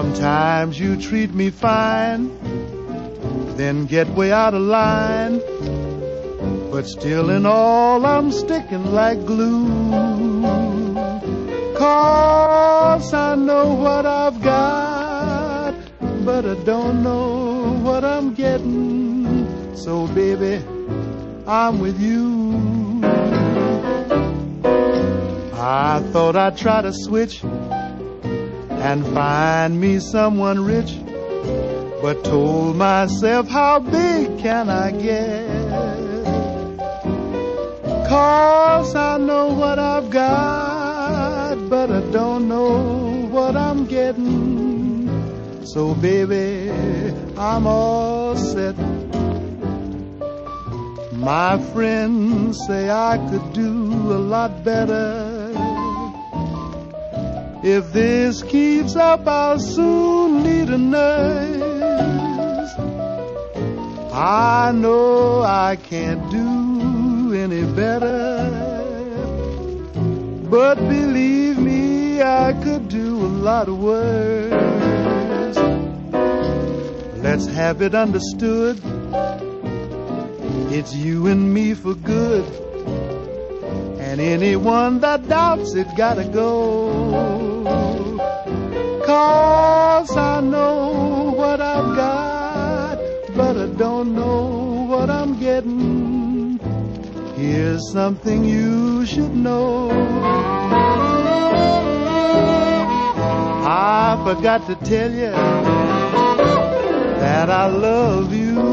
Sometimes you treat me fine, then get way out of line. But still in all I'm sticking like glue. 'Cause I know what I've got, but I don't know what I'm getting. So baby, I'm with you. I thought I'd try to switch and find me someone rich, but told myself, how big can I get? 'Cause I know what I've got, but I don't know what I'm getting. So baby, I'm all set. My friends say I could do a lot better. If this keeps up, I'll soon need a nurse. I know I can't do any better, but believe me, I could do a lot worse. Let's have it understood, it's you and me for good, and anyone that doubts it gotta go. 'Cause I know what I've got, but I don't know what I'm getting. Here's something you should know. I forgot to tell you that I love you.